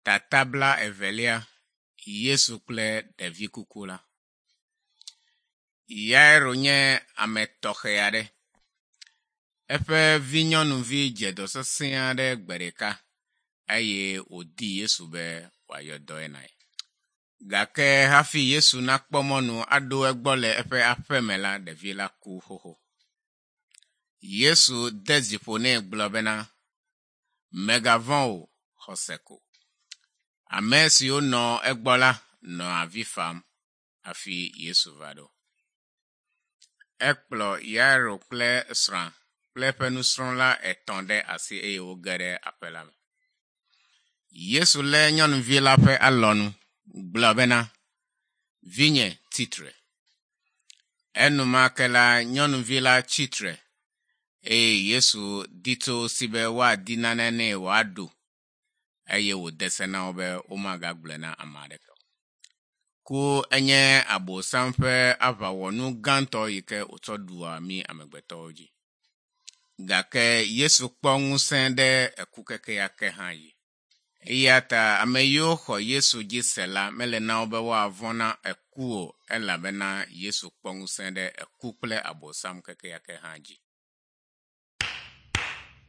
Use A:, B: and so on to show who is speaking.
A: Tatabla evelia Yesu kple ɖevi kuku la. Yairo nye ame tɔxɛ aɖe. Eƒe vinyɔnuvi dze dɔ sesẽ aɖe gbe ɖeka eye wòdi Yesu be wòayɔ dɔe nae. Gake hafi Yesu nakpɔ mɔnu aɖo egbɔ le eƒe aƒe me la, ɖevi la ku xoxo. Yesu de zi ƒo nɛ gblɔ bena, megavɔ̃ o, xɔse ko. Ame siwo nɔ egbɔ la nɔ avi fam hafi Yesu va ɖo. Ekplɔ Yairo kple srɔ̃a kple eƒe nusrɔ̃la etɔ̃ ɖe asi eye woge ɖe aƒe la me. Yesu lé nyɔnuvi la ƒe alɔnu gblɔ bena, vinye tsitre. Enumake la nyɔnuvi la tsitre eye Yesu dito si be woadi nane nɛ wòaɖu eye wòde se na wo be womagagblɔe na ame aɖeke. Ku enye Abosam ƒe aʋawɔnu gãtɔ yi ke wòtsɔ ɖua mí amegbetɔwo dzi. Gake Yesu kpɔ ŋusẽ ɖe ekukeke yake hã yi. Eya ta ame yiwo xɔ Yesu dzi se la mele na wo be woavɔ̃ na eku o, elabena Yesu kpɔ ŋusẽ ɖe eku kple Abosam keke yake hã dzi.